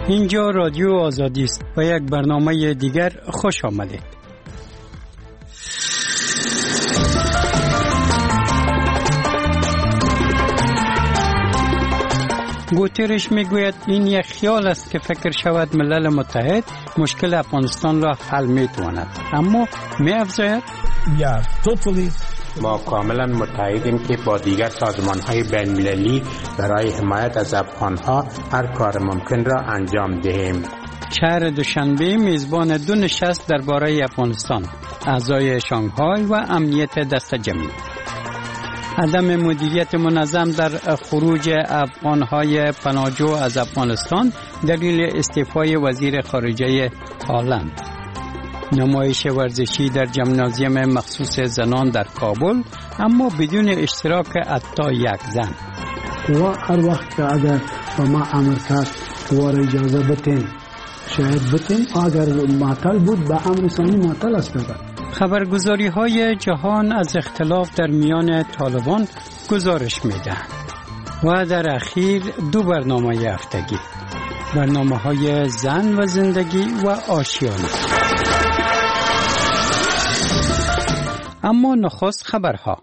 اینجا رادیو آزادی است و یک برنامه دیگر خوش آمدید. گوترش میگوید این یک خیال است که فکر شود ملل متحد مشکل افغانستان را حل میتواند، اما می‌افزاید ما کاملا متحدیم که با دیگر سازمان‌های بین‌المللی برای حمایت از افغان‌ها هر کار ممکن را انجام دهیم. شهر دوشنبه میزبان 2 نشست درباره افغانستان، اعضای شانگهای و امنیت دست جمعی. عدم مدیریت منظم در خروج افغان‌های پناهجو از افغانستان دلیل استعفای وزیر خارجه هلند. نمایش ورزشی در ژیمنازیوم مخصوص زنان در کابل، اما بدون اشتراک حتی یک زن. و هر وقت که اگر ما امر کرد وار اجازه بتین شاید بتین، اگر معطل بود به امر ثانی معطل است. خبرگزاری‌های جهان از اختلاف در میان طالبان گزارش می‌دهند و در اخیر 2 برنامه هفتگی، برنامه‌های زن و زندگی و آشیانه. اما نخست خبرها.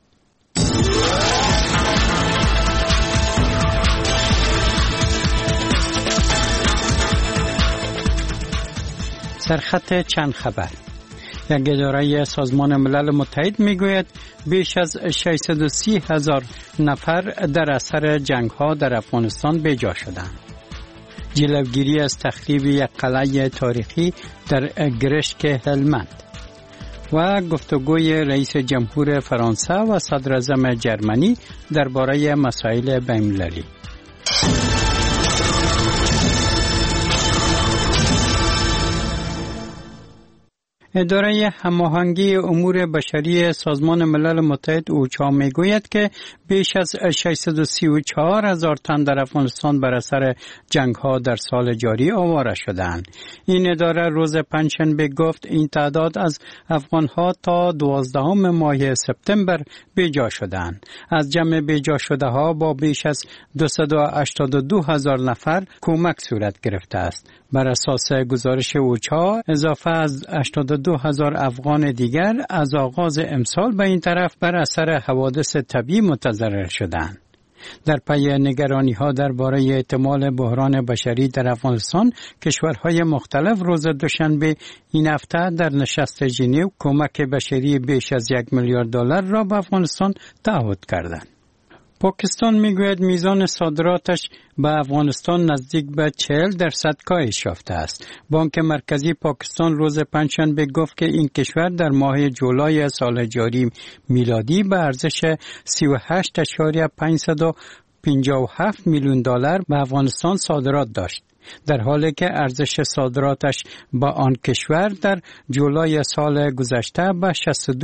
سرخط چند خبر. یک اداره سازمان ملل متحد میگوید بیش از 630,000 نفر در اثر جنگ‌ها در افغانستان بیجا شدند. جلوگیری از تخریب یک قلعه تاریخی در گرشک هلمند و گفتگوی رئیس جمهور فرانسه و صدراعظم جرمنی درباره مسائل بین‌المللی. اداره هماهنگی امور بشری سازمان ملل متحد اوچا میگوید که بیش از 634,000 تن در افغانستان بر اثر جنگ‌ها در سال جاری آواره شدند. این اداره روز پنجشنبه گفت این تعداد از افغان‌ها تا 12 ماه سپتامبر بیجا شدند. از جمع بیجا شده‌ها با بیش از 282,000 نفر کمک صورت گرفته است. بر اساس گزارش اوچا اضافه از 82,000 افغان دیگر از آغاز امسال به این طرف بر اثر حوادث طبیعی متضرر شدند. در پی نگرانی‌ها درباره احتمال بحران بشری در افغانستان، کشورهای مختلف روز دوشنبه این هفته در نشست ژنو کمک بشری بیش از $1 میلیارد را به افغانستان تعهد کردند. پاکستان میگوید میزان صادراتش به افغانستان نزدیک به 40% کاهش یافته است. بانک مرکزی پاکستان روز پنجشنبه گفت که این کشور در ماه جولای سال جاری میلادی به ارزش $38.557 میلیون به افغانستان صادرات داشت، در حالی که ارزش صادراتش با آن کشور در جولای سال گذشته به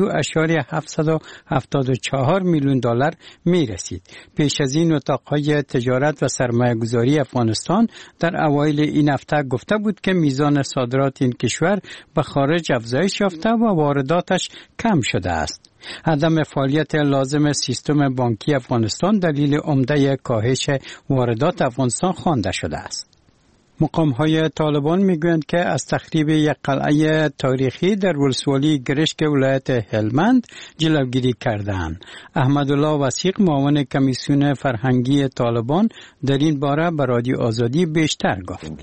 $62.774 میلیون می رسید. پیش از این اتاقهای تجارت و سرمایه‌گذاری افغانستان در اوایل این هفته گفته بود که میزان صادرات این کشور به خارج افزایش یافته و وارداتش کم شده است. عدم فعالیت لازم سیستم بانکی افغانستان دلیل عمده کاهش واردات افغانستان خوانده شده است. مقام‌های طالبان میگویند که از تخریب یک قلعه تاریخی در ولسوالی گرشک ولایت هلمند جلوگیری کردند. احمدالله وثیق معاون کمیسیون فرهنگی طالبان در این باره به رادیو آزادی بیشتر گفت.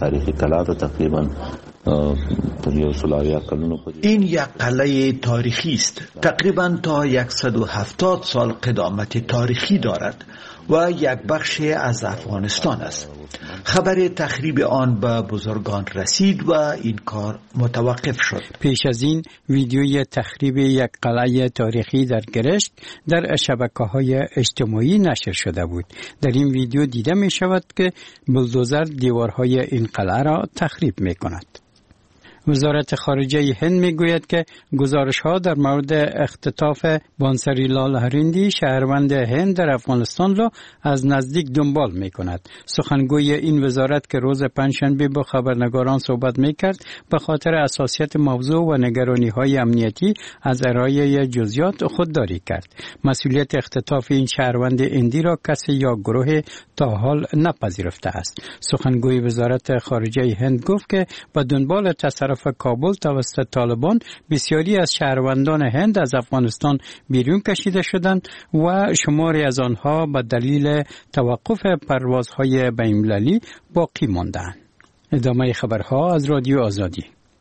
این یک قلعه تاریخی است. تقریباً تا 170 سال قدامت تاریخی دارد و یک بخش از افغانستان است. خبر تخریب آن به بزرگان رسید و این کار متوقف شد. پیش از این ویدیوی تخریب یک قلعه تاریخی در گرشک در شبکه‌های اجتماعی نشر شده بود. در این ویدیو دیده می شود که بلدوزر دیوارهای این قلعه را تخریب می کند. وزارت خارجه هند میگوید که گزارش‌ها در مورد اختطاف بانسریلال هریندی شهروند هند در افغانستان را از نزدیک دنبال می‌کند. سخنگوی این وزارت که روز پنجشنبه با خبرنگاران صحبت می‌کرد به خاطر حساسیت موضوع و نگرانی‌های امنیتی از ارائه جزئیات خودداری کرد. مسئولیت اختطاف این شهروند هندی را کسی یا گروه تا حال نپذیرفته است. سخنگوی وزارت خارجه هند گفت که به دنبال تصرف کابل توسط طالبان بسیاری از شهروندان هند از افغانستان بیرون کشیده شدند و شماری از آنها به دلیل توقف پروازهای بین‌المللی باقی ماندند. ادامه خبرها از رادیو آزادی.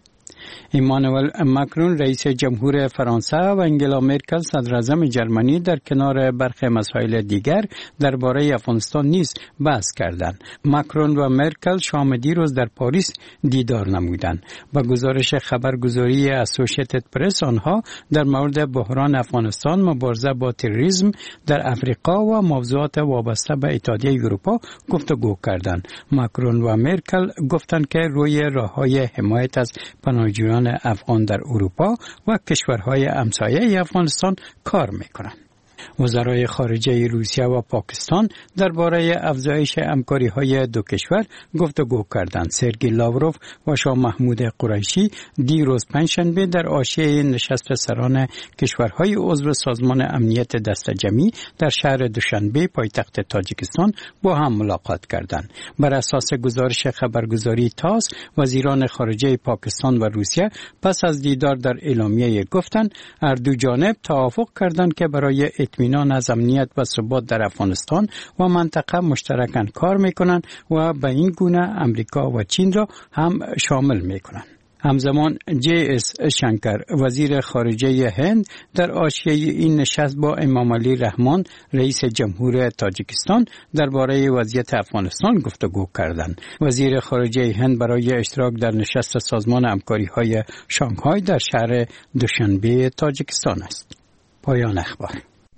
ایمانوئل ماکرون رئیس جمهور فرانسه و انگلا مرکل صدر اعظم جرمنی در کنار برخی مسائل دیگر درباره افغانستان نیز بحث کردند. ماکرون و مرکل شام دیروز در پاریس دیدار نمودند. با گزارش خبرگزاری اسوسییتد پرس آنها در مورد بحران افغانستان، مبارزه با تروریسم در افریقا و موضوعات وابسته به اتحادیه اروپا گفتگو کردند. ماکرون و مرکل گفتند که روی راه‌های حمایت از پناهجویان افغان در اروپا و کشورهای همسایه افغانستان کار می‌کنند. وزرای خارجه روسیه و پاکستان درباره افزایش همکاری‌های دو کشور گفتگو کردند. سرگئی لاوروف و شاه محمود قریشی دیروز پنجشنبه در حاشیه نشست سران کشورهای عضو سازمان امنیت دست جمعی در شهر دوشنبه پایتخت تاجیکستان با هم ملاقات کردند. بر اساس گزارش خبرگزاری تاس، وزیران خارجه پاکستان و روسیه پس از دیدار در اعلامیه گفتند هر دو جانب توافق کردند که برای اطمینان از امنیت و ثبات در افغانستان و منطقه مشترکاً کار میکنند و به این گونه امریکا و چین را هم شامل میکنند. همزمان JS شنکر وزیر خارجه هند در حاشیه این نشست با امام علی رحمان رئیس جمهور تاجیکستان درباره وضعیت افغانستان گفتگو کردند. وزیر خارجه هند برای اشتراک در نشست سازمان همکاری‌های شانگهای در شهر دوشنبه تاجیکستان است. پایان اخبار.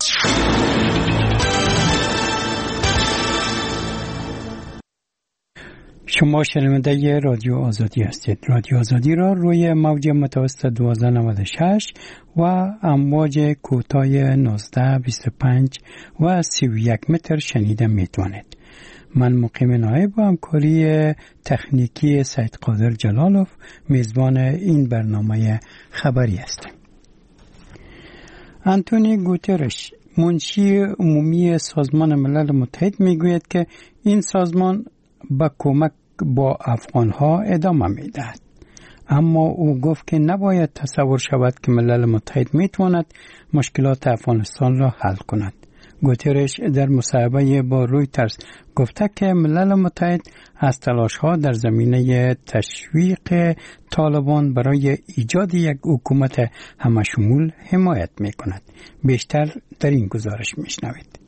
شما شنونده رادیو آزادی هستید. رادیو آزادی را روی موج متوسط 1296 و امواج کوتاه 1925 و 31 متر شنیده میتوانید. من مقیم نایب و همکاری تکنیکی سید قادر جلالوف میزبان این برنامه خبری هستم. آنتونیو گوترش منشی عمومی سازمان ملل متحد میگوید که این سازمان با کمک با افغانها ادامه میدهد. اما او گفت که نباید تصور شود که ملل متحد میتواند مشکلات افغانستان را حل کند. گوترش در مصاحبه با رویترز گفته که ملل متحد از تلاش‌ها در زمینه تشویق طالبان برای ایجاد یک حکومت همشمول حمایت می‌کند. بیشتر در این گزارش می‌شنوید.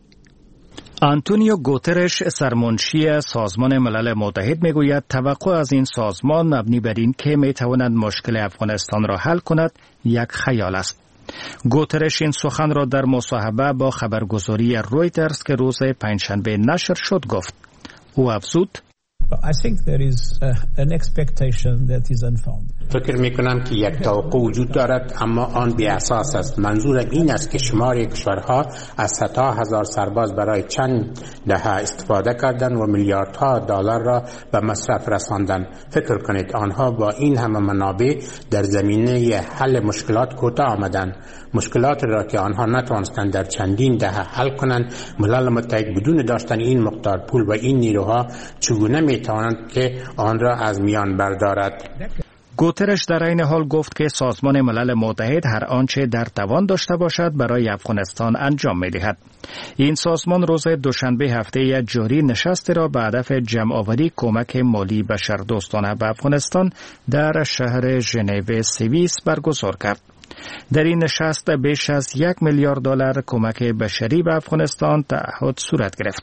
آنتونیو گوترش سرمنشی سازمان ملل متحد میگوید توقع از این سازمان مبنی بر این که میتواند مشکل افغانستان را حل کند یک خیال است. گوترش این سخن را در مصاحبه با خبرگزاری رویترز که روز پنجشنبه نشر شد گفت. او افزود: I think there is an expectation that is unfounded. فکر میکنم که یک توقع وجود دارد اما آن بی اساس است. منظورم این است که شماری کشورها از صدها هزار سرباز برای چند دهه استفاده کردند و میلیاردها دلار را به مصرف رساندند. فکر کنید آنها با این همه منابع در زمینه حل مشکلات کوتاه آمدند. مشکلات را که آنها نتوانستند در چندین دهه حل کنند، ملل متحد بدون داشتن این مقدار پول و این نیروها چگونه میتوانند که آن را از میان بردارد؟ گوترش در این حال گفت که سازمان ملل متحد هر آنچه در توان داشته باشد برای افغانستان انجام می‌دهد. این سازمان روز دوشنبه هفته جاری نشستی را به هدف جمع‌آوری کمک مالی بشردوستانه به افغانستان در شهر ژنو سوئیس برگزار کرد. در این نشست بیش از 1 میلیارد دلار کمک بشری به افغانستان تعهد صورت گرفت.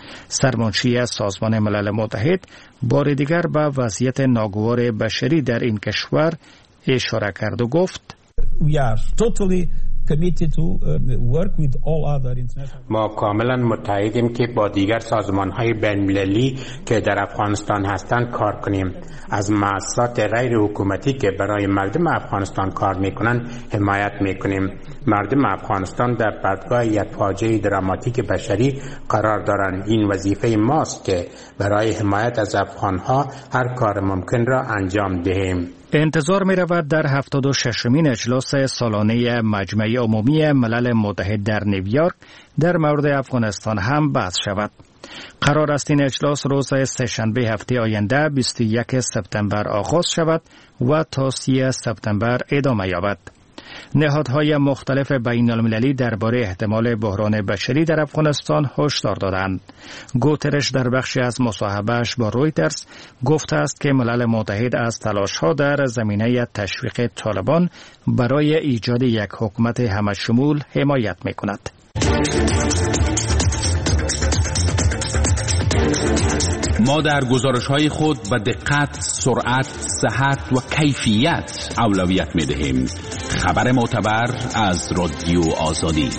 سرمنشی سازمان ملل متحد بار دیگر به وضعیت ناگوار بشری در این کشور اشاره کرد و گفت: We are totally committed to work with all other international. ما کاملا متحدیم که با دیگر سازمان‌های بین‌المللی که در افغانستان هستند کار کنیم. از مؤسسات غیر حکومتی که برای مردم افغانستان کار می‌کنند حمایت می‌کنیم. مردم افغانستان در پرتگاه یک فاجعه دراماتیک بشری قرار دارند. این وظیفه ماست که برای حمایت از افغان‌ها هر کار ممکن را انجام دهیم. انتظار می رود در 76مین اجلاس سالانه مجمع عمومی ملل متحد در نیویورک در مورد افغانستان هم بحث شود. قرار است این اجلاس روز سه‌شنبه هفته آینده 21 سپتامبر آغاز شود و تا 30 سپتامبر ادامه یابد. نهادهای مختلف بین المللی درباره احتمال بحران بشری در افغانستان هشدار دادند. گوترش در بخشی از مصاحبه‌اش با رویترز گفته است که ملل متحد از تلاش‌ها در زمینه تشویق طالبان برای ایجاد یک حکومت همه‌شمول حمایت می‌کند. ما در گزارش‌های خود به دقت، سرعت، صحت و کیفیت اولویت می‌دهیم. خبر معتبر از رادیو آزادی.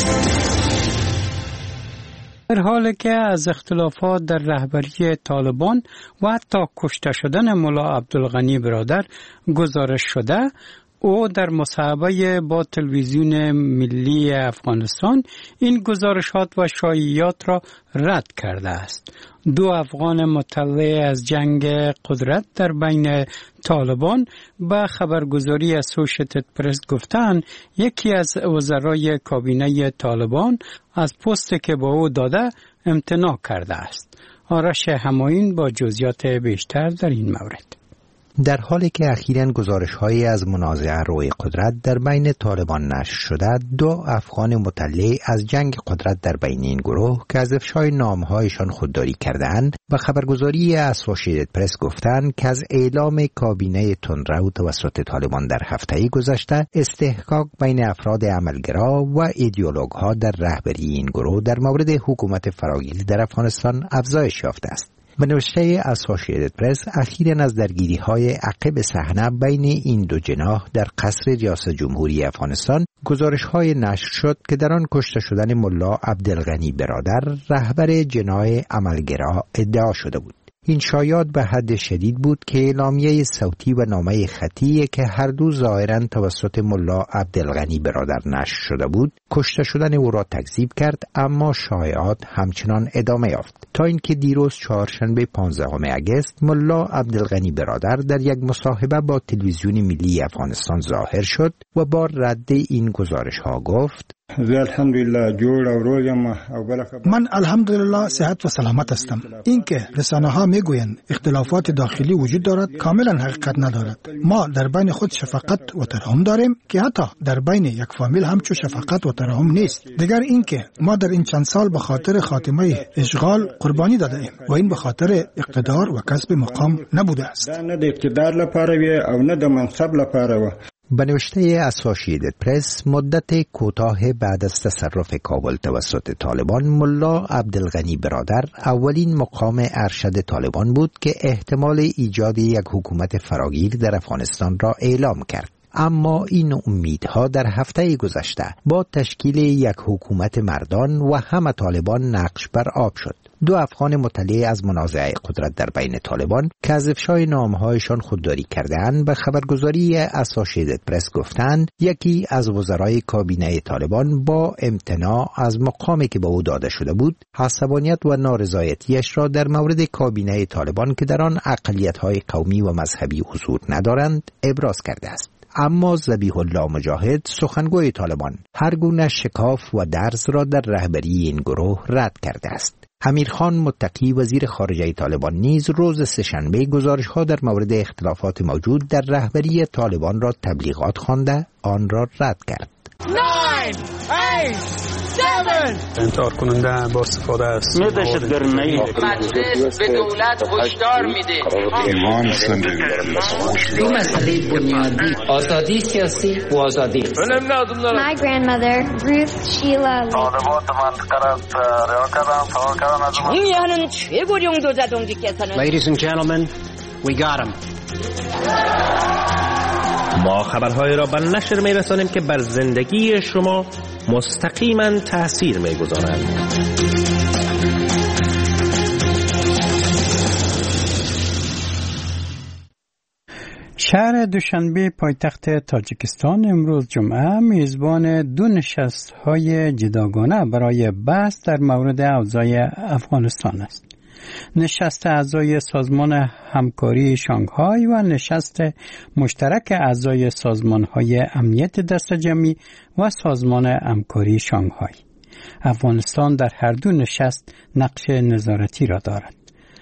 در حالی که از اختلافات در رهبری طالبان و حتی کشته شدن ملا عبدالغنی برادر گزارش شده، او در مصاحبه با تلویزیون ملی افغانستان این گزارشات و شایعات را رد کرده است. دو افغان مطلع از جنگ قدرت در بین طالبان به خبرگزاری اسوشیتد پرس گفتند یکی از وزرای کابینه طالبان از پستی که با او داده امتناع کرده است. آرش همایون با جزئیات بیشتر در این مورد. در حالی که اخیراً گزارش‌هایی از منازعه روی قدرت در بین طالبان نشر شده، دو افغان مطلع از جنگ قدرت در بین این گروه که از افشای نامه‌هایشان خودداری کردند و خبرگزاری اسوشیتد پرس گفتند که از اعلام کابینه تندرو توسط طالبان در هفته گذشته استحقاق بین افراد عملگرا و ایدئولوژها در رهبری این گروه در مورد حکومت فراگیر در افغانستان افزایش یافته است. به نوشته اسوشیتد پرس اخیراً از درگیری‌های عقب صحنه بین این دو جناح در قصر ریاست جمهوری افغانستان گزارش‌های نشر شد که در آن کشته شدن ملا عبدالغنی برادر رهبر جناح عملگرا ادعا شده بود. این شایعات به حد شدید بود که اعلامیه صوتی و نامه خطی که هر دو ظاهراً توسط ملا عبدالغنی برادر نشر شده بود کشته شدن او را تکذیب کرد، اما شایعات همچنان ادامه یافت تا اینکه دیروز چهارشنبه 15 اگست ملا عبدالغنی برادر در یک مصاحبه با تلویزیون ملی افغانستان ظاهر شد و با رد این گزارش‌ها گفت: من الحمدلله صحت و سلامت هستم. اینکه رسانه‌ها میگویند اختلافات داخلی وجود دارد کاملا حقیقت ندارد. ما در بین خود شفقت و ترحم داریم که حتی در بین یک فامیل همچون شفقت و ترحم نیست. دیگر اینکه ما در این چند سال به خاطر خاتمه اشغال قربانی داده ایم و این به خاطر اقتدار و کسب مقام نبوده است. نه د اقتدار لپاره وي او نه د منصب لپاره و. به نوشته اسوشیتد پرس مدت کوتاه بعد از تصرف کابل توسط طالبان ملا عبدالغنی برادر اولین مقام ارشد طالبان بود که احتمال ایجاد یک حکومت فراگیر در افغانستان را اعلام کرد. اما این امیدها در هفته گذشته با تشکیل یک حکومت مردان و همه طالبان نقش بر آب شد. دو افغان مطلع از منازعه قدرت در بین طالبان که از افشای نامه‌هایشان خودداری کردند به خبرگزاری اسوشیتد پرس گفتند یکی از وزرای کابینه طالبان با امتناع از مقامی که به او داده شده بود عصبانیت و نارضایتیش را در مورد کابینه طالبان که در آن اقلیت‌های قومی و مذهبی حضور ندارند ابراز کرده است. اما ذبیح الله مجاهد سخنگوی طالبان هر گونه شکاف و درز را در رهبری این گروه رد کرده است. امیرخان متقی وزیر خارجه طالبان نیز روز سه‌شنبه گزارش‌ها در مورد اختلافات موجود در رهبری طالبان را تبلیغات خوانده آن را رد کرد. 9 8 7 انتحار کننده با استفاده است. مجلس به دولت هشدار میده. این مسئله بنیادی آزادی سیاسی و آزادی. My grandmother Ruth Sheila 정리하는 최고령 도자동지께서는 Ladies and gentlemen, we got him. ما خبرهای را به نشر می رسانیم که بر زندگی شما مستقیما تأثیر می گذارند. شهر دوشنبه پایتخت تاجیکستان امروز جمعه میزبان 2 نشست‌های جداگانه برای بحث در مورد اوضاع افغانستان است. نشست اعضای سازمان همکاری شانگهای و نشست مشترک اعضای سازمان‌های امنیت دسته‌جمعی و سازمان همکاری شانگهای. افغانستان در هر 2 نشست نقش نظارتی را دارد.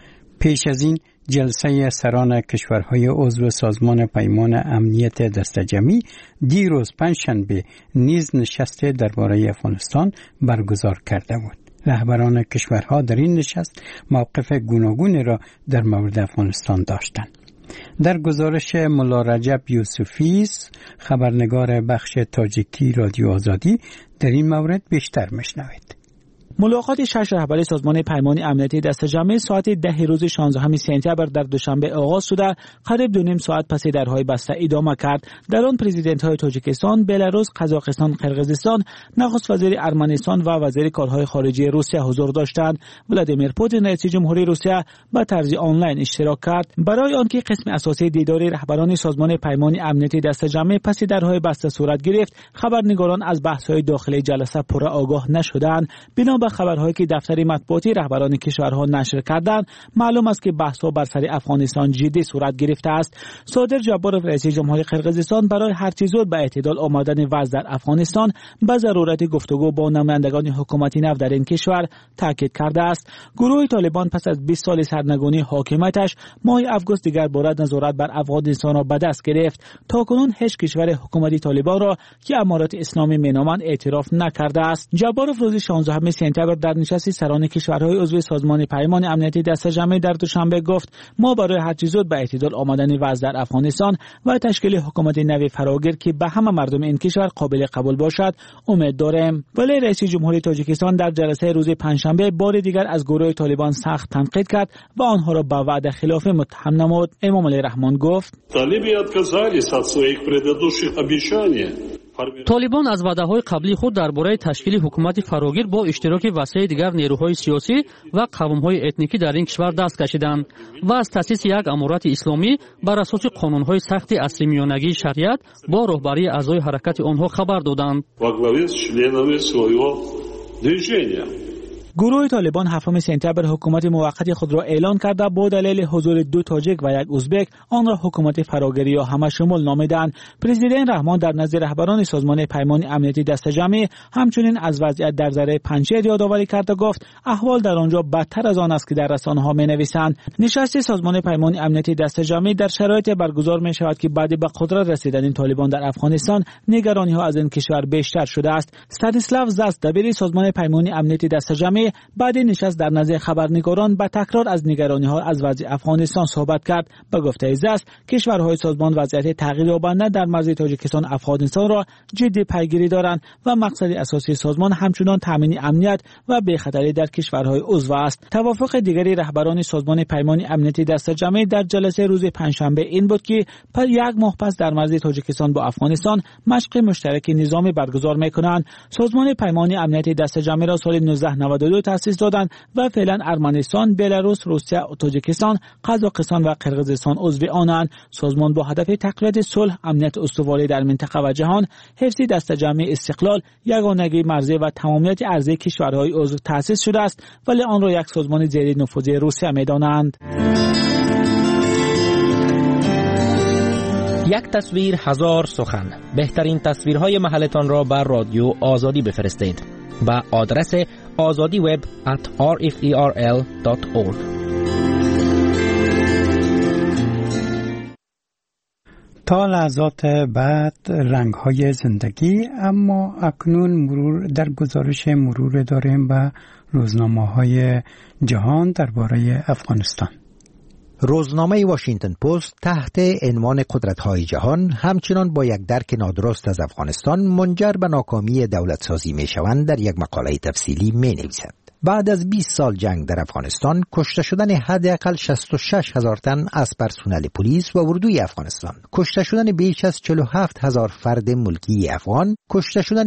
پیش از این جلسه سران کشورهای عضو سازمان پیمان امنیت دسته‌جمعی دیروز پنجشنبه نیز نشست درباره افغانستان برگزار کرده بود. رهبران کشورها در این نشست موقف گوناگونی را در مورد افغانستان داشتند. در گزارش ملا رجب یوسفی، خبرنگار بخش تاجیکی رادیو آزادی، در این مورد بیشتر میشنوید. ملاقات 6 رهبر سازمان پیمان امنیتی دسته‌جمعی ساعت 10 روز 16 سپتامبر در دوشنبه آغاز شده، قریب 2.5 ساعت پس درهای بسته ادامه کرد. در آن پرزیدنت‌های تاجیکستان، بلاروس، قزاقستان، قرقیزستان، نخست وزیر ارمنستان و وزیر کارهای خارجه روسیه حضور داشتند. ولادیمیر پوتین رئیس جمهوری روسیه به طرز آنلاین اشتراک کرد. برای آنکه قسم اساسی دیدار رهبران سازمان پیمان امنیتی دسته‌جمعی پس درهای بسته صورت گرفت، خبرنگاران از بحث‌های داخلی جلسه پورا آگاه نشدند. بنا به خبرهایی که دفتر مطبوعاتی رهبران کشورها نشر کردند، معلوم است که بحث‌ها بر سر افغانستان جدی صورت گرفته است. صادر جبارov رئیس جمهوری قرقیزستان برای هر چه زود به اعتدال آمدن وضع در افغانستان به ضرورت گفتگو با نمایندگان حکومتی نو در این کشور تاکید کرده است. گروه طالبان پس از 20 سال سرنگونی حاکمیتش ماه آگوست دیگر بار نظارت بر افغانستان را به دست گرفت. تاکنون هیچ کشور حکومتی طالبان را که امارات اسلامی مینامند اعتراف نکرده است. جبارov روز 16 سپتامبر در نشست سران کشورهای عضو سازمان پیمان امنیتی دسته‌جمعی در دوشنبه گفت: ما برای هر چه زود به اعتدال آمدن وضع در افغانستان و تشکیل حکومت نو فراگیر که به همه مردم این کشور قابل قبول باشد امید داریم. ولی رئیس جمهوری تاجیکستان در جلسه روز پنجشنبه بار دیگر از گروه طالبان سخت تنقید کرد و آنها را به وعده خلاف متهم نمود. امام علی رحمان گفت: طالبان از وعده‌های قبلی خود درباره تشکیل حکومت فراگیر با اشتراک وسیع دیگر نیروهای سیاسی و قوم‌های اتنیکی در این کشور دست کشیدند و از تأسیس یک امارت اسلامی بر اساس قانون‌های سخت اصلی میانگی شریعت با رهبری اعضای حرکت آنها خبر دادند. گروه طالبان 7 سپتامبر حکومت موقت خود را اعلان کرده با دلیل حضور 2 تاجیک و 1 ازبک آن را حکومت فراگیری یا همه شمول نامیدند. پرزیدنت رحمان در نزد رهبران سازمان پیمان امنیتی دسته‌جمعی همچنین از وضعیت در ذره پنجشیر یادآوری کرد و گفت احوال در آنجا بدتر از آن است که در رسانه‌ها می‌نویسند. نشست سازمان پیمان امنیتی دسته‌جمعی در شرایط برگزار می‌شود که بعد به قدرت رسیدن این طالبان در افغانستان نگرانی‌ها از این کشور بیشتر شده است. استانیسلاو زاس دبیر سازمان پیمان امنیتی دسته‌جمعی بعد نشست در نزد خبرنگاران به تکرار از نگرانی‌ها از وضع افغانستان صحبت کرد. به گفته زاس کشورهای سازمان وضعیت تغییر یابنده در مرز تاجیکستان افغانستان را جدی پیگیری دارند و مقصد اساسی سازمان همچنان تامین امنیت و بی‌خطری در کشورهای عضو است. توافق دیگری رهبران سازمان پیمان امنیتی دسته‌جمعی در جلسه روز پنجشنبه این بود که پر 1 ماه پس در مرز تاجیکستان با افغانستان مشق مشترک نظامی برگزار می‌کنند. سازمان پیمان امنیتی دسته‌جمعی را سال 1992 تأسیس دادند و فعلا ارمنستان، بلاروس، روسیه، تاجیکستان، قزاقستان و قرقیزستان عضو آنند. سازمان با هدف تقویت صلح، امنیت استواری در منطقه و جهان، حفظ دسته‌جمعی استقلال، یگانگی مرزی و تمامیت ارضی کشورهای عضو تأسیس شده است، ولی آن را یک سازمان زیر نفوذ روسیه می‌دانند. یک تصویر هزار سخن. بهترین تصویرهای محلتان را بر رادیو آزادی بفرستید با آدرس azadiweb@rferl.org. تا لحظات بعد رنگ‌های زندگی، اما اکنون در گزارش مرور داریم به روزنامه‌های جهان درباره افغانستان. روزنامه واشنگتن پست تحت عنوان قدرت‌های جهان همچنان با یک درک نادرست از افغانستان منجر به ناکامی دولت‌سازی می‌شوند در یک مقاله تفصیلی می‌نویسد. بعد از 20 سال جنگ در افغانستان، کشته شدن حداقل 66,000 تن از پرسنل پلیس و اردوی افغانستان، کشته شدن بیش از 47,000 فرد ملکی افغان، کشته شدن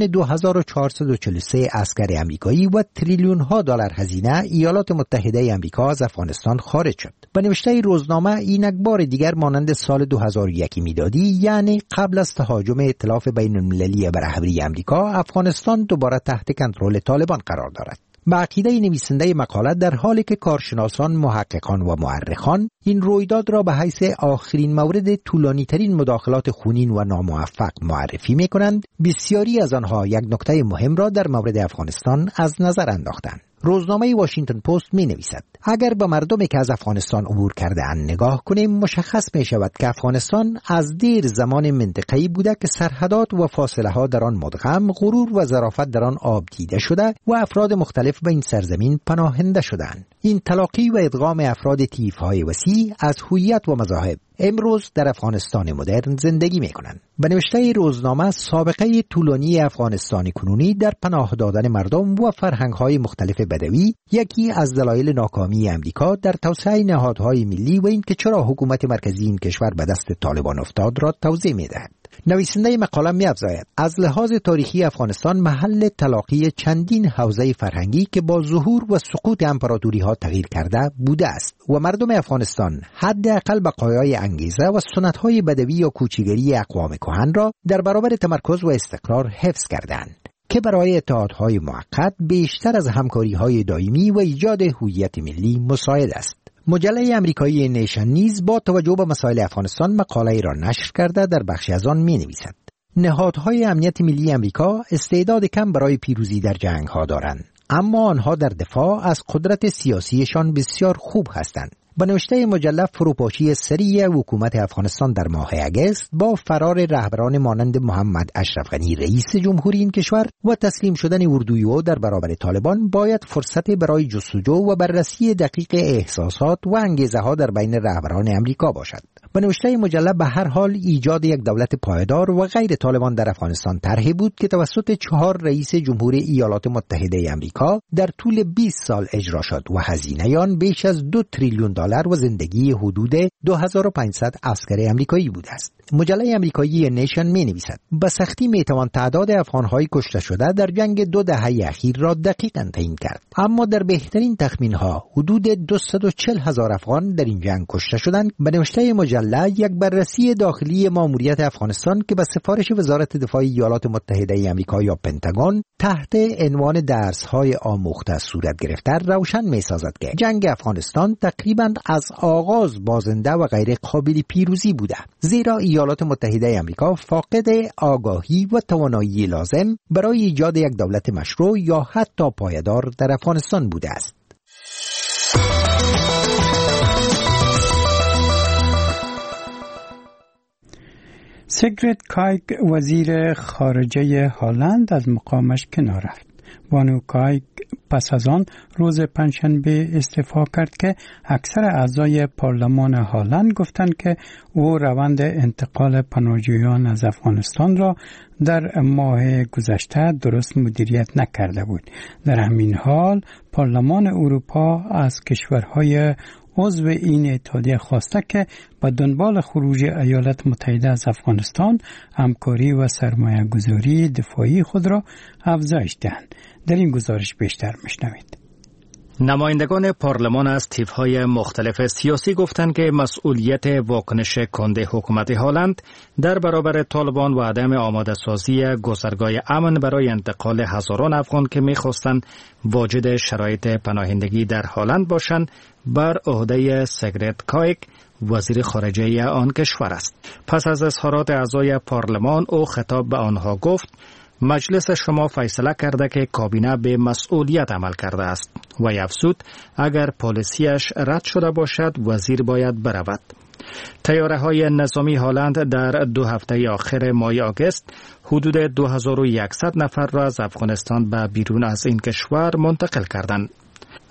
2443 عسکر آمریکایی و تریلیون ها دلار هزینه ایالات متحده آمریکا از افغانستان خارج شد. به نوشته روزنامه، اینک بار دیگر مانند سال 2001 میلادی، یعنی قبل از تهاجم ائتلاف بین المللی بر رهبری آمریکا، افغانستان دوباره تحت کنترل طالبان قرار دارد. به عقیده نویسنده مقاله، در حالی که کارشناسان، محققان و مورخان این رویداد را به حیث آخرین مورد طولانی‌ترین مداخلات خونین و ناموفق معرفی می‌کنند، بسیاری از آنها یک نکته مهم را در مورد افغانستان از نظر انداختند. روزنامه واشنگتن پست می نویسد: اگر به مردمی که از افغانستان عبور کرده اند نگاه کنیم، مشخص می شود که افغانستان از دیر زمان منطقه‌ای بوده که سرحدات و فاصله ها در آن مدغم، غرور و ظرافت در آن آب دیده شده و افراد مختلف به این سرزمین پناهنده شدند. این تلاقی و ادغام افراد طیف‌های وسیع از هویت و مذاهب امروز در افغانستان مدرن زندگی می‌کنند. به نوشته روزنامه، سابقه طولانی افغانستان کنونی در پناه دادن مردم و فرهنگ‌های مختلف بدوی یکی از دلایل ناکامی امریکا در توسعه نهادهای ملی و اینکه چرا حکومت مرکزی این کشور به دست طالبان افتاد را توضیح می‌دهد. نویسنده مقاله می‌افزاید: از لحاظ تاریخی افغانستان محل تلاقی چندین حوزه فرهنگی که با ظهور و سقوط امپراتوری‌ها تغییر کرده بوده است و مردم افغانستان حداقل بقایای انگیزه و سنت‌های بدوی یا کوچیگری اقوام کهن را در برابر تمرکز و استقرار حفظ کردند که برای اتحادهای موقت بیشتر از همکاری‌های دائمی و ایجاد هویت ملی مساعد است. مجله آمریکایی نیشن نیز با توجه به مسائل افغانستان مقاله‌ای را نشر کرده در بخشی از آن می‌نویسد: نهادهای امنیت ملی آمریکا استعداد کم برای پیروزی در جنگ‌ها دارند، اما آنها در دفاع از قدرت سیاسیشان بسیار خوب هستند. به نوشته مجله، فروپاشی سریع حکومت افغانستان در ماه اگست با فرار رهبران مانند محمد اشرف غنی رئیس جمهوری این کشور و تسلیم شدن اردوی او در برابر طالبان باید فرصت برای جستجو و بررسی دقیق احساسات و انگیزه‌ها در بین رهبران آمریکا باشد. به نوشته مجله، به هر حال ایجاد یک دولت پایدار و غیر طالبان در افغانستان طرحی بود که توسط 4 رئیس جمهور ایالات متحده آمریکا در طول 20 سال اجرا شد و هزینه آن بیش از 2 تریلیون دلار و زندگی حدود 2500 عسکر آمریکایی بوده است. مجله آمریکایی نیشن می‌نویسد: به سختی میتوان تعداد افغان‌های کشته شده در جنگ 2 دهه اخیر را دقیقاً تعیین کرد، اما در بهترین تخمین‌ها حدود 240,000 افغان در این جنگ کشته شدند. به نوشته مجله، یک بررسی داخلی ماموریت افغانستان که به سفارش وزارت دفاع ایالات متحده آمریکا یا پنتاگون تحت عنوان درس‌های آموخته صورت گرفته روشن می‌سازد که جنگ افغانستان تقریباً از آغاز بازنده و غیر قابل پیروزی بوده، زیرا ایالات متحده آمریکا فاقد آگاهی و توانایی لازم برای ایجاد یک دولت مشروع یا حتی پایدار در افغانستان بوده است. سیگریت کایک، وزیر خارجه هلند، از مقامش کنار رفت. بانو کایک پس از آن روز پنجشنبه استعفا کرد که اکثر اعضای پارلمان هلند گفتند که او روند انتقال پناهجویان از افغانستان را در ماه گذشته درست مدیریت نکرده بود. در همین حال پارلمان اروپا از کشورهای عضو این اتحادیه خواسته که به دنبال خروج ایالات متحده از افغانستان همکاری و سرمایه گذاری دفاعی خود را افزایش دهند. در این گزارش بیشتر میشنوید. نمایندگان پارلمان از طیف‌های مختلف سیاسی گفتند که مسئولیت واکنش کنده حکومت هلند در برابر طالبان و عدم آماده سازی گذرگاه امن برای انتقال هزاران افغان که می‌خواستند واجد شرایط پناهندگی در هلند باشند بر عهده سیگریت کایک، وزیر خارجه آن کشور است. پس از اظهارات اعضای پارلمان او خطاب به آنها گفت: مجلس شما فیصله کرده که کابینه به مسئولیت عمل کرده است و افزود اگر پالیسیش رد شده باشد وزیر باید برود. طیاره‌های نظامی هلند در 2 هفته آخر ماه آگوست حدود 2100 نفر را از افغانستان به بیرون از این کشور منتقل کردند.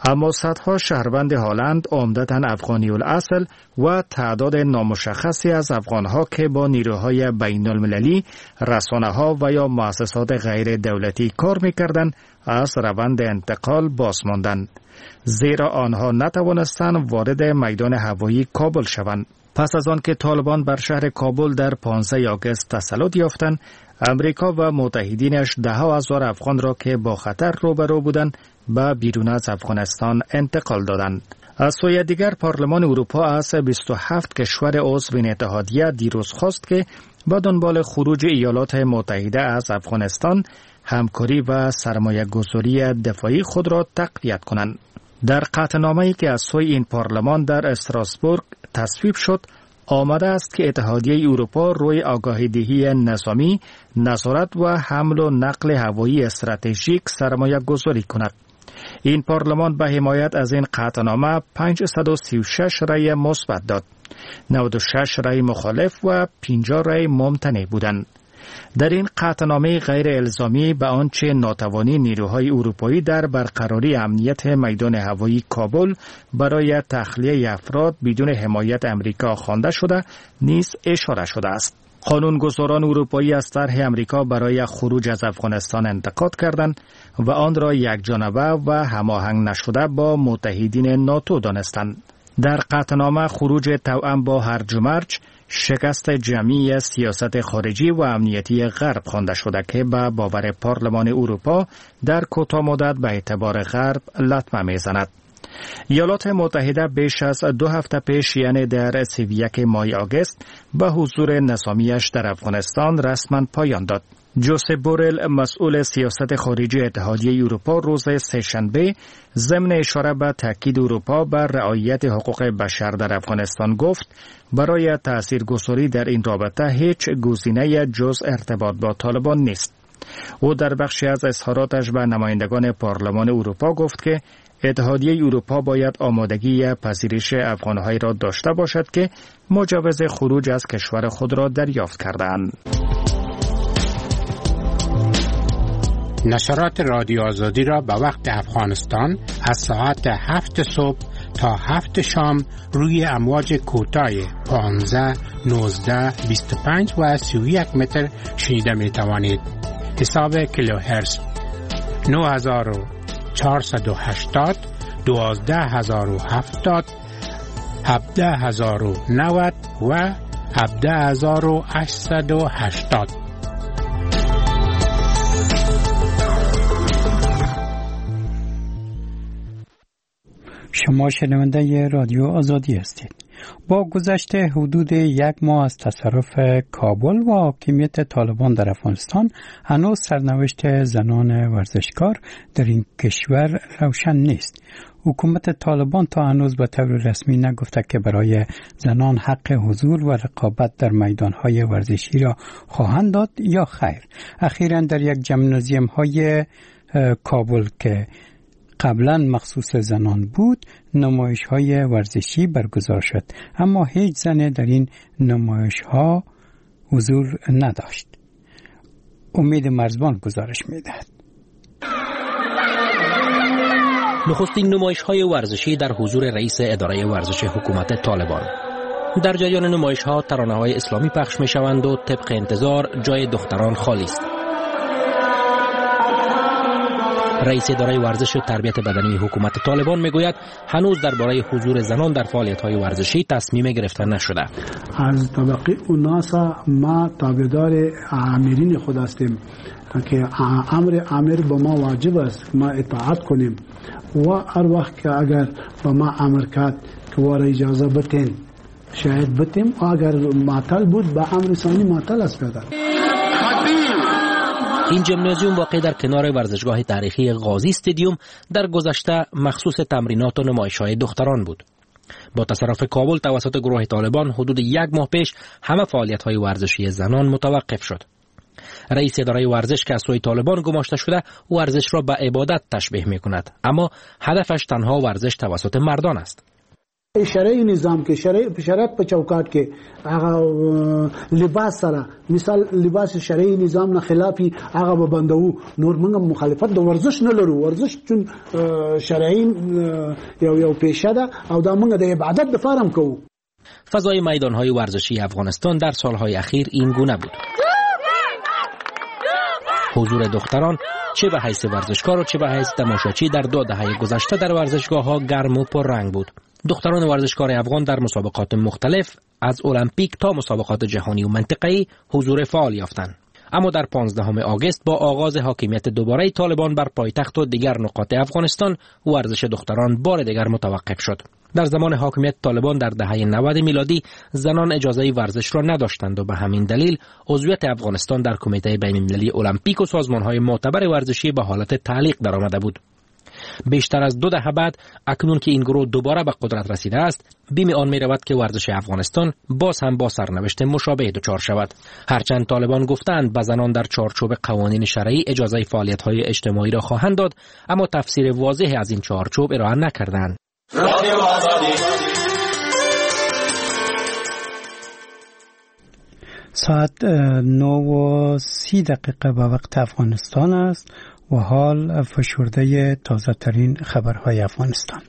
اما صدها شهروند هلند عمدتاً افغانی الاصل و تعداد نامشخصی از افغانها که با نیروهای بین المللی، رسانه‌ها و یا مؤسسات غیر دولتی کار می‌کردند از روند انتقال باز ماندند، زیرا آنها نتوانستند وارد میدان هوایی کابل شوند. پس از آن که طالبان بر شهر کابل در 15 آگوست تسلط یافتند، امریکا و متحدینش ده‌ها هزار افغان را که با خطر روبرو بودند به بیرون از افغانستان انتقال دادند. از سوی دیگر پارلمان اروپا از 27 کشور عضو این اتحادیه دیروز خواست که با دنبال خروج ایالات متحده از افغانستان همکاری و سرمایه‌گذاری دفاعی خود را تقویت کنند. در قطعنامه‌ای که از سوی این پارلمان در استراسبورگ تصویب شد، آمده است که اتحادیه اروپا روی آگاهی‌دهی نظامی، نظارت و حمل و نقل هوایی استراتژیک سرمایه‌گذاری کند. این پارلمان به حمایت از این قطعنامه 536 رأی مثبت داد، 96 رأی مخالف و 50 رأی ممتنع بودند. در این قطعنامه غیر الزامی به آنچه ناتوانی نیروهای اروپایی در برقراری امنیت میدان هوایی کابل برای تخلیه افراد بدون حمایت امریکا خوانده شده نیز اشاره شده است. قانونگذاران اروپایی از طرح امریکا برای خروج از افغانستان انتقاد کردند و آن را یکجانبه و هماهنگ نشده با متحدین ناتو دانستند. در قطعنامه خروج توأم با هرج و مرج، شکست جمعی سیاست خارجی و امنیتی غرب خوانده شده که به باور پارلمان اروپا در کوتاه مدت به اعتبار غرب لطمه میزند. ایالات متحده بیش از 2 هفته پیش، یعنی در 31 ماه آگوست، به حضور نظامیش در افغانستان رسما پایان داد. جوزپ بورل، مسئول سیاست خارجی اتحادیه اروپا، روز سه‌شنبه ضمن اشاره به تاکید اروپا بر رعایت حقوق بشر در افغانستان گفت برای تاثیرگذاری در این رابطه هیچ گزینه‌ای جز ارتباط با طالبان نیست. او در بخشی از اظهاراتش به نمایندگان پارلمان اروپا گفت که اتحادیه اروپا باید آمادگی پذیرش افغان‌هایی را داشته باشد که مجوز خروج از کشور خود را دریافت کرده‌اند. نشرات رادیو آزادی را به وقت افغانستان از ساعت 7 صبح تا 7 شام روی امواج کوتاه 15، 19، 25 و 31 متر شنیده می توانید. حساب کیلوهرتز 9480، 12070، 17090 و 17880. شما شنونده رادیو آزادی هستید. با گذشت حدود 1 ماه از تصرف کابل و حاکمیت طالبان در افغانستان، هنوز سرنوشت زنان ورزشکار در این کشور روشن نیست. حکومت طالبان تا هنوز به طور رسمی نگفته که برای زنان حق حضور و رقابت در میدانهای ورزشی را خواهند داد یا خیر. اخیراً در یک ژیمنازیوم های کابل که قبلا مخصوص زنان بود، نمایش های ورزشی برگزار شد، اما هیچ زنی در این نمایش ها حضور نداشت. امید مرزبان گزارش می‌دهد. نخستین نمایش های ورزشی در حضور رئیس اداره ورزش حکومت طالبان. در جریان نمایش ها ترانه های اسلامی پخش می شوند و طبق انتظار جای دختران خالی است. رئیس اداره ورزش و تربیت بدنی حکومت طالبان میگوید هنوز درباره حضور زنان در فعالیت‌های ورزشی تصمیم گرفته نشده. از طبقه اوناسا ما تابعدار امیرین خود هستیم که امر با ما واجب است ما اطاعت کنیم و هر وقت که اگر با ما امر کرد که واره اجازه بتین شاید بتیم، اگر معطل بود به امر ثانی معطل است پیدا. این ژیمنازیوم واقع در کنار ورزشگاه تاریخی غازی استادیوم در گذشته مخصوص تمرینات و نمایش‌های دختران بود. با تصرف کابل توسط گروه طالبان حدود 1 ماه پیش همه فعالیت‌های ورزشی زنان متوقف شد. رئیس اداره ورزش که از سوی طالبان گماشته شده، ورزش را به عبادت تشبیه می‌کند، اما هدفش تنها ورزش توسط مردان است. شرعي نظام کې شریعت په چوکاټ کې هغه لباس سره مثال لباس شرعي نظام نه خلافي هغه به بندو نور موږ مخالفت د ورزش نه لرو ورزش چون شرعي یو پیشه ده او دا موږ د عبادت د فارم کوو. فضای میدان‌های ورزشی افغانستان در سالهای اخیر این گونه بود. حضور دختران چه به حیث ورزشکار و چه به حیث تماشاچی در 2 دهه گذشته در ورزشگاه‌ها گرم و پررنگ بود. دختران ورزشکار افغان در مسابقات مختلف از المپیک تا مسابقات جهانی و منطقه‌ای حضور فعال یافتند. اما در 15 آگوست با آغاز حاکمیت دوباره طالبان بر پایتخت و دیگر نقاط افغانستان ورزش دختران بار دیگر متوقف شد. در زمان حاکمیت طالبان در دهه 90 میلادی زنان اجازه ورزش را نداشتند و به همین دلیل عضویت افغانستان در کمیته بین‌المللی المپیک و سازمان‌های معتبر ورزشی به حالت تعلیق درآمده بود. بیشتر از 2 دهه بعد اکنون که این گروه دوباره به قدرت رسیده است، بیم آن می رود که ورزش افغانستان باز هم با سرنوشت مشابه دچار شود. هرچند طالبان گفتند به زنان در چارچوب قوانین شرعی اجازه فعالیت‌های اجتماعی را خواهند داد، اما تفسیر واضح از این چارچوب ارائه نکردند. ساعت 9:30 به وقت افغانستان است و حال فشرده تازه ترین خبرهای افغانستان.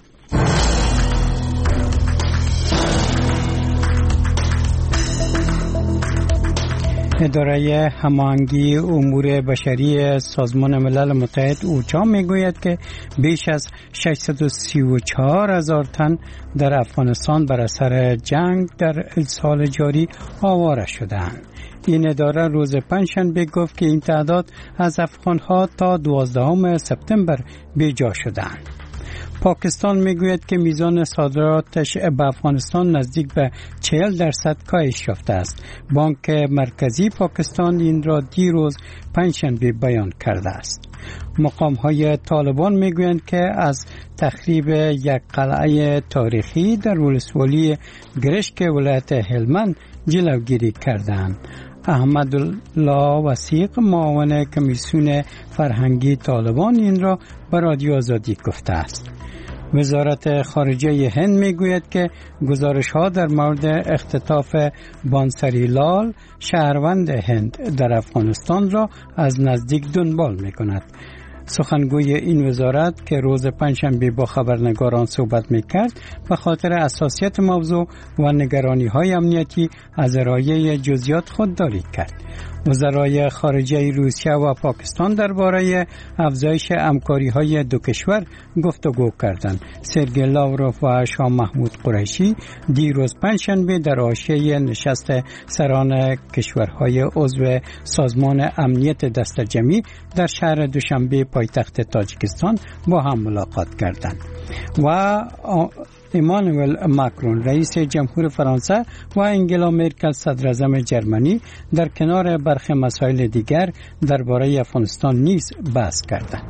اداره هماهنگی امور بشری سازمان ملل متحد اوچا میگوید که بیش از 634,000 تن در افغانستان بر اثر جنگ در سال جاری آواره شدند. این اداره روز پنجشنبه گفت که این تعداد از افغانها تا 12 سپتامبر بیجا شدند. پاکستان میگوید که میزان صادراتش به افغانستان نزدیک به 40% کاهش یافته است. بانک مرکزی پاکستان این را دیروز پنجشنبه بیان کرده است. مقام‌های طالبان میگویند که از تخریب یک قلعه تاریخی در ولسوالی گرشک ولایت هلمند جلوگیری کردند. احمدالله وثیق معاون کمیسیون فرهنگی طالبان این را به رادیو آزادی گفته است. وزارت خارجه هند میگوید که گزارش‌ها در مورد اختطاف بانسری لال شهروند هند در افغانستان را از نزدیک دنبال می‌کند. سخنگوی این وزارت که روز پنجشنبه با خبرنگاران صحبت می‌کرد به خاطر حساسیت موضوع و نگرانی‌های امنیتی از ارائه جزئیات خودداری کرد. وزرای خارجه روسیه و پاکستان درباره افزایش همکاری‌های دو کشور گفتگو کردند. سرگئی لاوروف و شاه محمود قریشی دیروز پنجشنبه در حاشیه نشست سران کشورهای عضو سازمان امنیت دست جمعی در شهر دوشنبه پایتخت تاجیکستان با هم ملاقات کردند. و ایمانوئل ماکرون رئیس جمهور فرانسه و انگلا مرکل صدر اعظم جرمنی در کنار برخی مسائل دیگر درباره افغانستان نیز بحث کردند.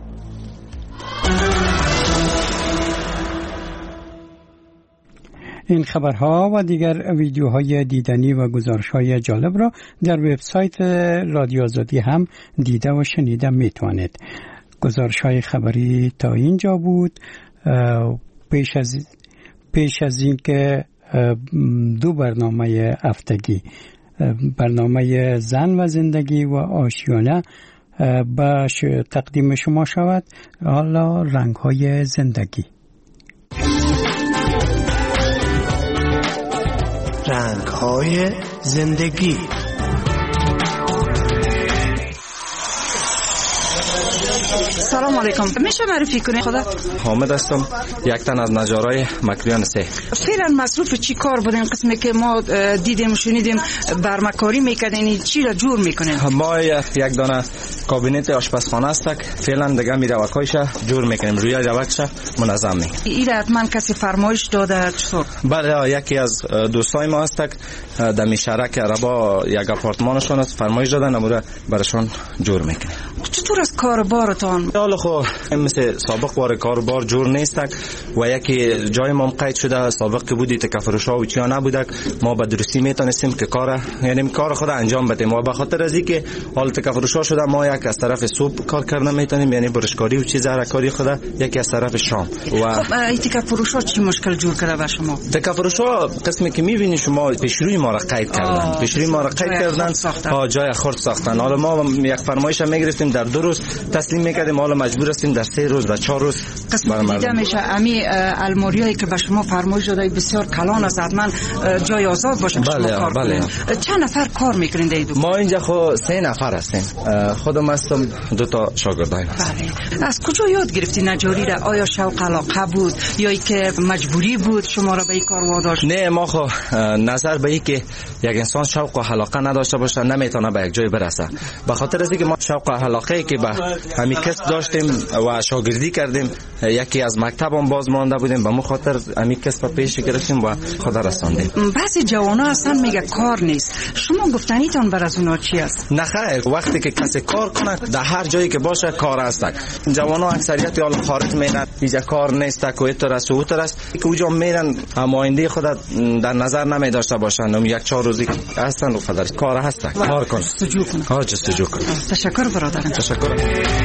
این خبرها و دیگر ویدیوهای دیدنی و گزارش‌های جالب را در وبسایت رادیو آزادی هم دیده و شنیده میتوانید. گزارش‌های خبری تا اینجا بود. پیش از این که 2 برنامه هفتگی، برنامه زن و زندگی و آشیانه به تقدیم شما شود، حالا رنگ‌های زندگی. رنگ‌های زندگی. سلام علیکم، میشه معرفی کنی خودت؟ حامد هستم، یک تن از نجارای مکریان سه. فعلا مصروف چی کار بودین؟ قسمی که ما دیدیم شنیدیم برمکاری میکنین، چی را جور میکنین؟ ما یک دانه کابینت آشپزخانه است، فعلا دیگه میروکایش جور میکنیم، روی روکش منظم میکنیم. این حتما کسی فرمایش داده چطور؟ بله، یکی از دوستای ما است در میشرک ربا یک آپارتمانشون است، فرمایش دادن امور برشون جور میکنیم. چطور از کار بارت براتان؟ حالا خب مثل سابق بار کاربار جور نیستک و یکی جای ما قید شده سابق که بودی تکفروشا و چیا نبودک ما به درستی میتونستیم که کار خود انجام بدیم و به خاطر از اینکه حال تکفروشا شده ما یک از طرف صبح کار کردن میتونیم یعنی برشکاری و چیز کاری خود یکی از طرف شام. و خب این تکفروشا چی مشکل جور کرده به شما؟ تکفروشا قسمی که میبینی شما پیشروی ما را قید کردن پیشروی ما را قید کردن جای خرد ساختن. حالا ما یک فرمایش میگرفتیم در 2 روز تسلیم میکردیم حالا مجبور هستیم در 3 روز و 4 روز. قسم دیده میشه امی الماریایی که به شما فرمایش داده بسیار کلان است حتما جای آزاد باشه که شما کار کنید. چند نفر کار میکنید این دکتر؟ ما اینجا خود 3 نفر هستیم خودم هستم 2 تا شاگردایم. بله. از کجا یاد گرفتی نجاری را؟ آیا شوق علاقه بود یا اینکه مجبوری بود شما را به این کار واداشت؟ نه ما خود نظر به این که یک انسان شوق و علاقه نداشته باشه نمیتونه به یک جای برسه. به خاطر از اینکه ما شوق و علاقه که به همین کسب داشتیم و شاگردی کردیم یکی از مکتبم باز مانده بودیم به خاطر همین کسب پیش گرفتیم و خدا رساندیم. بعضی جوانا اصلا میگه کار نیست. شما گفتنیتون بر از اونا چی است؟ نه خیر وقتی که کسی کار کنه در هر جایی که باشه کار است. جوانا اکثریت حال خارج میرن اینجا کار نیست کویتر است و اوتر است که اونجا میرن آینده خود در نظر نمی داشته باشن و 1-4 روزی هستن و خدا کار هست کار کن جستجو کن. تشکر برادرم. تشکر.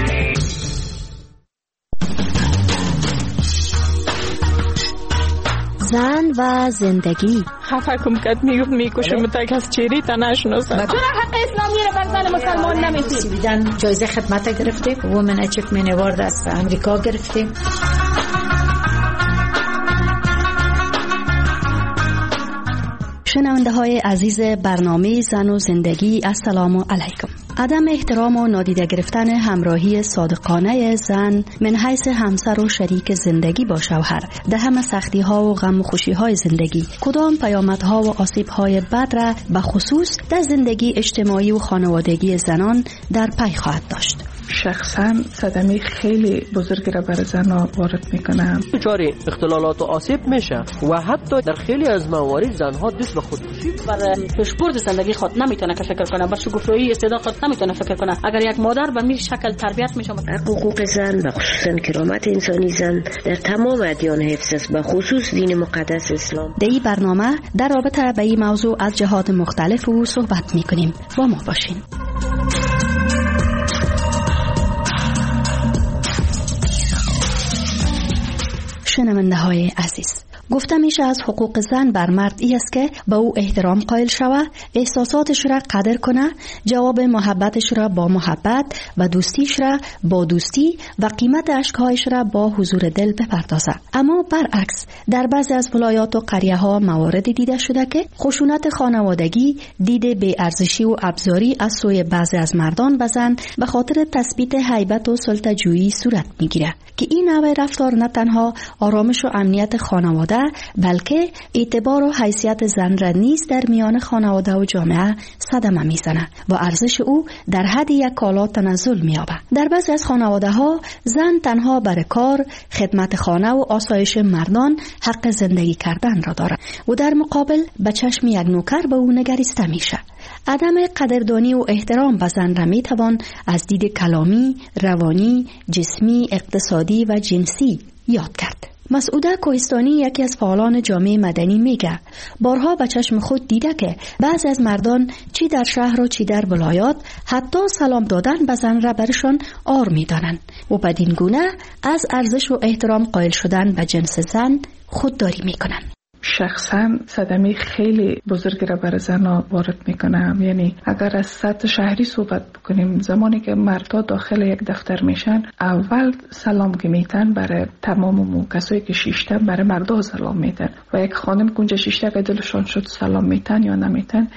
زن و زندگی خفه کم کد میکشم تک از چیری تا نشناسم. چرا حق اسلامی رو بر زن مسلمان نمیدید؟ جایزه خدمت گرفتیم وومن اچیومنت اوارد از امریکا گرفتیم. شنونده های عزیز برنامه زن و زندگی السلام علیکم. عدم احترام و نادیده گرفتن همراهی صادقانه زن من حیث همسر و شریک زندگی با شوهر در همه سختی ها و غم و خوشی های زندگی کدام پیامدها و آسیب های بد را به خصوص در زندگی اجتماعی و خانوادگی زنان در پی خواهد داشت. شخصا صدمه خیلی بزرگی را برای زنها وارد میکنم. دچار اختلالات و آسیب میشه و حتی در خیلی از موارد زنها دست به خودکشی برای پیشبرد زندگی خود نمیتونه که فکر کنه، بر شکوفایی استعداد خود نمیتونه فکر کنه. اگر یک مادر به این شکل تربیت میشه حقوق زن و خصوصا کرامت انسانی زن در تمام ادیان حفظ است و خصوص دین مقدس اسلام. در این برنامه در رابطه به این موضوع از جهات مختلف و صحبت میکنیم. با ما باشین. شنونده های عزیز، گفته میشه از حقوق زن بر مرد ای است که به او احترام قائل شود، احساساتش را قدر کنه، جواب محبتش را با محبت و دوستیش را با دوستی و قیمت اشکهایش را با حضور دل بپردازه. اما برعکس در بعضی از ولایات و قریه ها موارد دیده شده که خشونت خانوادگی، دید بی ارزشی و ابزاری از سوی بعضی از مردان به زن به خاطر تثبیت هیبت و سلطه‌جویی صورت میگیره که این نوع رفتار نه تنها آرامش و امنیت خانواده بلکه اعتبار و حیثیت زن را نیز در میان خانواده و جامعه صدمه میزنه و ارزش او در حد یک کالا تنزل مییابه. در بعضی از خانواده ها زن تنها برای کار، خدمت خانه و آسایش مردان حق زندگی کردن را دارد و در مقابل به چشم یک نوکر به او نگریسته میشه. عدم قدردانی و احترام به زن را میتوان از دید کلامی، روانی، جسمی، اقتصادی و جنسی یاد کرد. مسعوده کوهستانی یکی از فعالان جامعه مدنی میگه بارها به چشم خود دیده که بعضی از مردان چی در شهر و چی در ولایات حتی سلام دادن به زن را برشان عار میدانند و بدین گونه از ارزش و احترام قائل شدن به جنس زن خودداری میکنند. شخصا صدمه خیلی بزرگی را برای زنها وارد میکنم. یعنی اگر از سطح شهری صحبت بکنیم، زمانی که مردها داخل یک دفتر میشن اول سلام که میتن برای تمام کسایی که شیشتن برای مردها سلام میتن و یک خانم کنجا شیشته که دلشان شد سلام میتن یا نمیتن